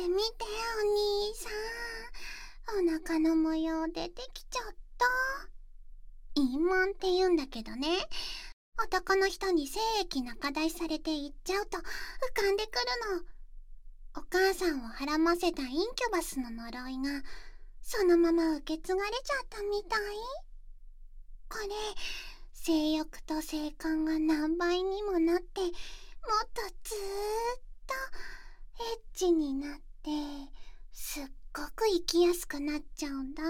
れ見てお兄さん、お腹の模様出てきちゃった。陰紋って言うんだけどね、男の人に精液仲出しされていっちゃうと浮かんでくるの。お母さんをはらませたインキュバスの呪いがそのまま受け継がれちゃったみたい。これ、性欲と性感が何倍にもなって、もっとずーっとエッチになって、すっごく生きやすくなっちゃうんだ。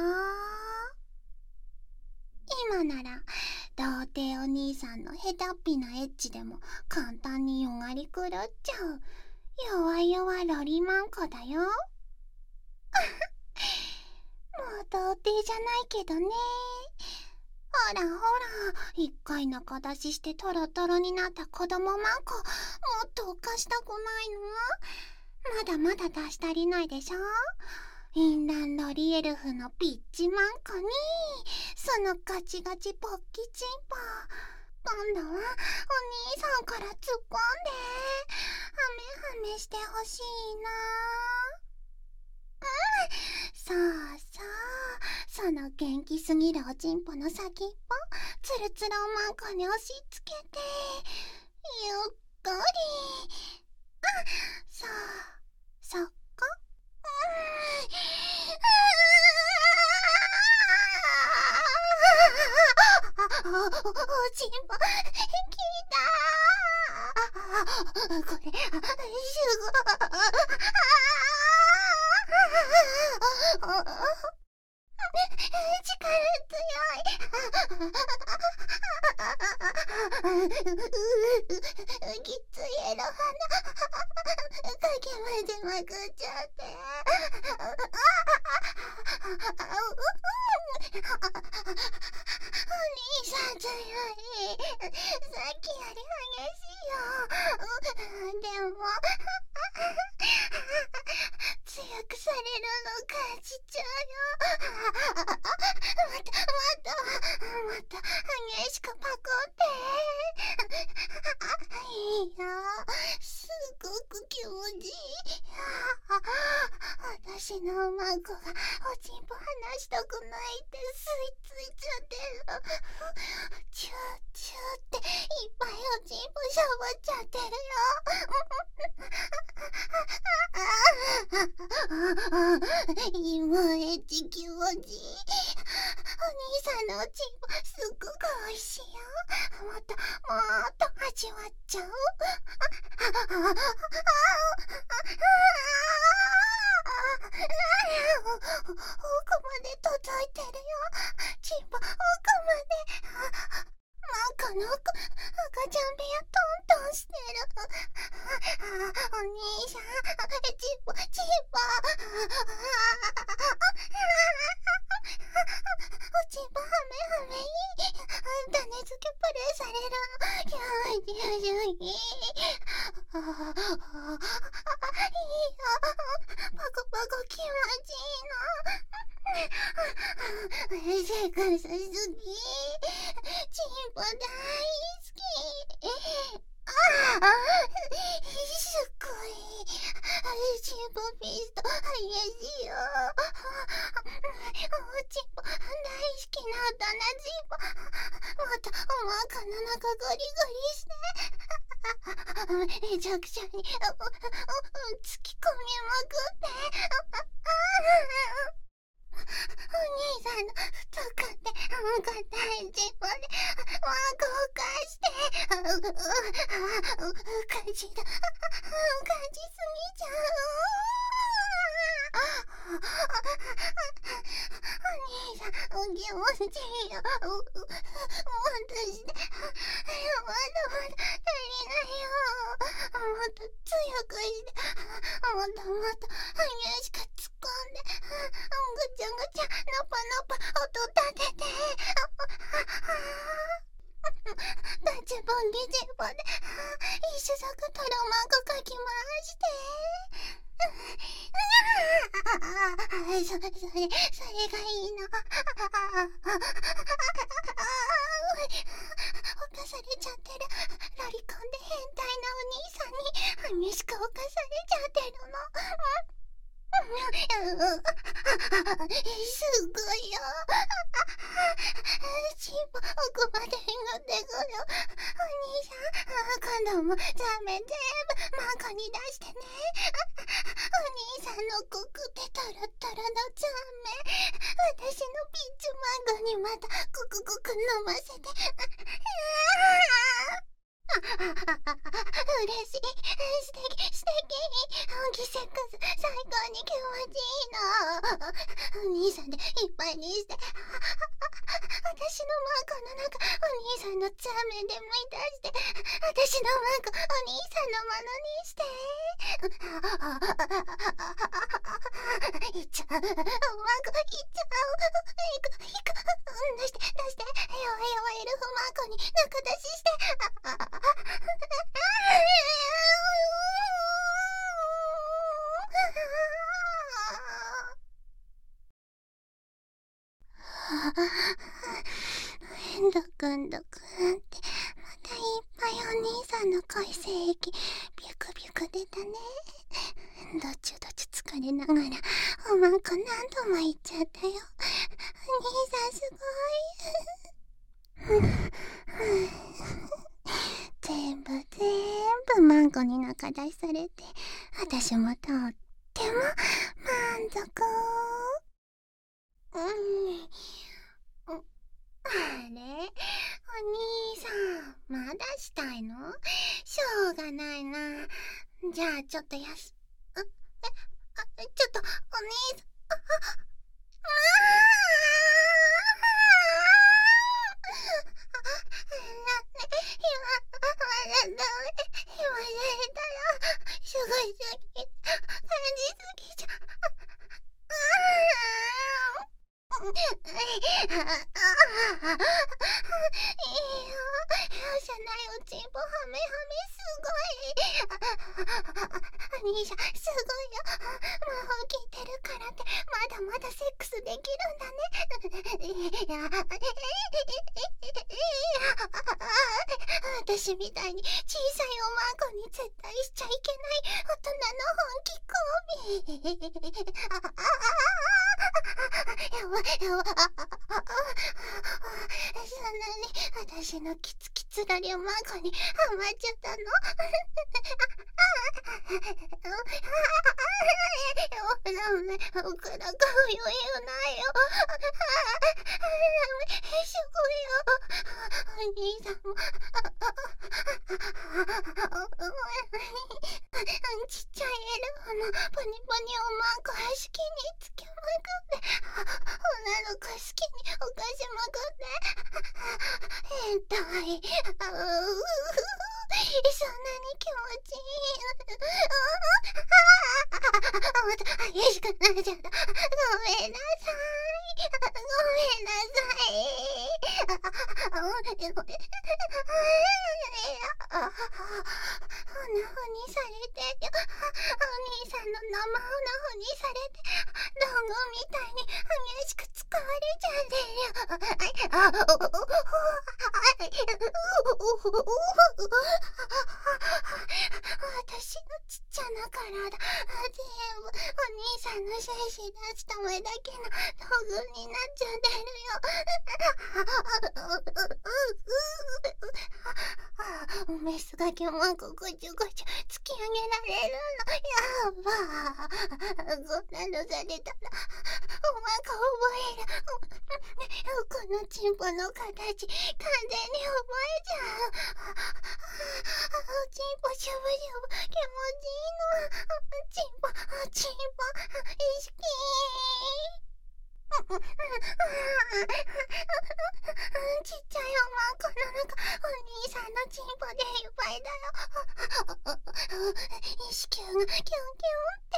今なら童貞お兄さんのヘタっぴなエッチでも簡単によがり狂っちゃう弱々ロリマンコだよ。もう童貞じゃないけどね。ほらほら、一回仲出ししてトロトロになった子供マンコ、もっと犯したくないの？まだまだ出し足りないでしょ。インランロリエルフのピッチマンコにそのガチガチポッキチンポ。今度はお兄さんから突っ込んでハメハメしてほしいな。そうそう、その元気すぎるおちんぽの先っぽツルツルおまんこに押し付けてゆっくり。そう、そこ。おちんぽ聞いた。これすご力強い。きついエロ花かき混ぜまくっちゃって。お兄さん強い。さっきより激しいよ。でも強くされるの感じちゃうよ。もっと激しくパコって。いいよ、すごく気持ちいい。私のマンコがおちんぽ離したくないって吸い付いちゃってる。チューチューっていっぱいおちんぽしゃぶっちゃってるよ。今エッチ気持ちいい。お兄さんのおちんぽすっごく美味しいよ。もっと味わっちゃう。奥まで届いてるよ。ちんぽ奥まで。マンコの奥、赤ちゃん部屋トントンしてる。お兄さん、ちんぽ。おちんぽハメハメいい。種付けプレイされるの気持ちいい。いいよ、パコパコ気持ちいいの。セカス好き。チンポ大好き。すっごい。チンポピスト激しいよ。おちんぽ大好きな大人チンポ。もっとおまんこの中ゴリゴリして。めちゃくちゃに突き込みまくって。お兄さんの太くて硬いチンポでマンコを返して。感じだ。感じすぎちゃう。お兄さん、お気持ちいいよ。もっとして。まだ足りないよ。もっと強くして。もっと激しく突っ込んで。ぐちゃぐちゃ、のぱのぱ音立てて。ダッチボンギチンポで一種族トロマンコかき回して。それがいいの。犯されちゃってる。ロリコンで変態なお兄さんに激しく犯されちゃってるの。 すごいよ。チンポ奥まで塗ってくる。お兄さん、今度もザメ全部マコに出してね。お兄さんのコクってトロトロのザメ、私のピッチマンゴにまたコクコク飲ませて。嬉しい、素敵、素敵。本気セックス最高に気持ちいいの。お兄さんでいっぱいにして、私のマークの中、お兄さんのザメで満たして、私のマーク、お兄さんのものにして。いっちゃう、マークいっちゃう。いく、出して、弱いエルフマークに中出しして。ドクンドクンってまたいっぱいお兄さんの恋精液ビュクビュク出たね。どっち疲れながらおまんこ何度も言っちゃったよ。お兄さんすごい。全部マンコに中出しされて、私もとっても満足。あれ、お兄さんまだしたいの？しょうがないな。じゃあちょっとちょっとお兄さん、言われたらすごいすぎ、感じすぎちゃいいよ、容赦ないおちんぽハメすごい。お兄さんすごいよ。魔法聞いてるからってまだセックスできるんだね。私みたいに小さいおまんこに絶対しちゃいけない大人の本気交尾。やばい。そんなに私のキツキツラリュマンコにハマっちゃったの？からかう余裕ないよ。すごいよ。お兄さんもちっちゃいエルフのポニポニおまんこ好きにつけまくって、女の子好きにおかしまくって変態。そんなに気持ちいい。激しくなっちゃった。ごめんなさい。ほなほにされてよ。お兄さんの生ほなほにされて、道具みたいに激しく使われちゃってるよ。私のちっちゃな体、全部お兄さんの精子出すためだけの道具になっちゃってるよ。メスがキョマンコごちょごちょ突き上げられるの。やばー。こんなのされたらおまんこ覚える。このチンポの形完全に覚えちゃう。チンポしゅぶしゅぶ気持ちいいの。チンポ意識。ちっちゃいおまんこの中、お兄さんのチンポでいっぱいだよ。意識がキュンキュンって、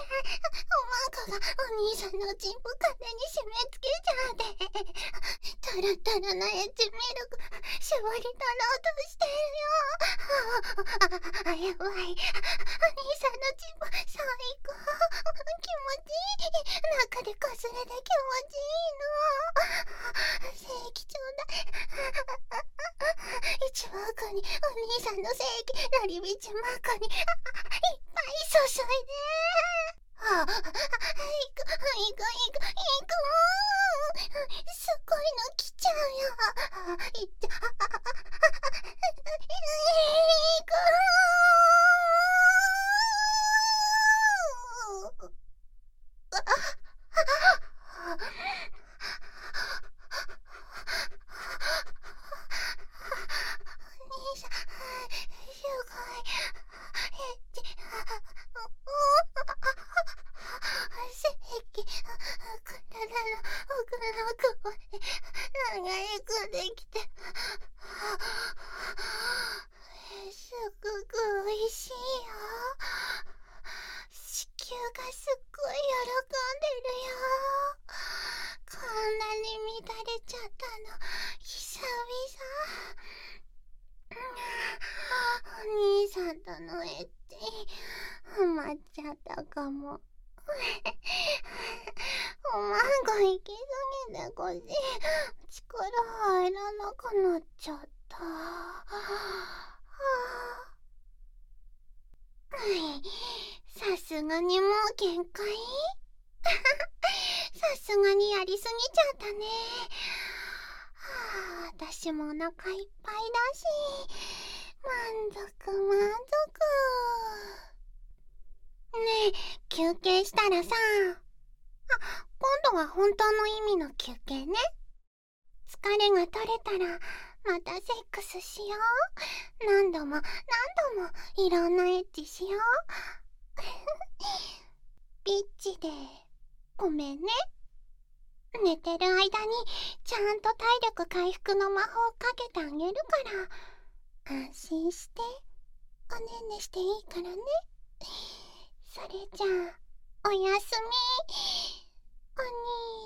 おまんこがお兄さんのチンポ勝手に締め付けちゃってトロトロのエッジミルク絞り取ろうとしてるよ。やばい。お兄さんのチンポ最高。気持ちいい。中でこすれて気持ちいいの。精液ちょうだい。一番奥にお兄さんの精液ラリビチマーコにいっぱい注いで。 あ、行く。すごいの来ちゃうよ。いって、行く。兄さん、すごい。正規、奥の声、長いくできて、すごく美味しいよ。子宮がすっごい喜んでるよ。こんなに乱れちゃったの、久々。お兄さんとのエッチ、ハマっちゃったかも。おまんが行きすぎて腰、力入らなくなっちゃった。さすがにもう限界。さすがにやりすぎちゃったね。私もお腹いっぱいだし、満足。ねえ、休憩したらさ、今度は本当の意味の休憩ね。疲れが取れたらまたセックスしよう。何度もいろんなエッチしよう。ピッチでごめんね。寝てる間にちゃんと体力回復の魔法をかけてあげるから安心しておねんねしていいからね。それじゃあおやすみお兄